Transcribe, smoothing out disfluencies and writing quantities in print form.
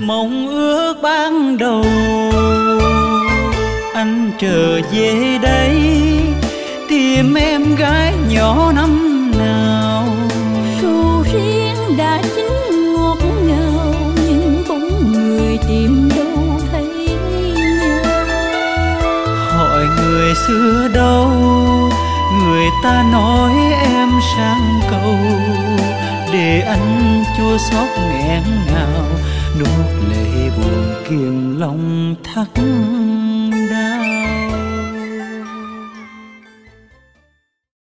mong ước ban đầu. Anh trở về đây tìm em gái nhỏ năm nào. Sầu riêng đã chín ngọt ngào, nhưng bóng người tìm đâu thấy nhau. Hỏi người xưa đâu, người ta nói em sang cầu, để anh chua xót nghẹn ngào, nuốt lệ buồn kiềm lòng thắt.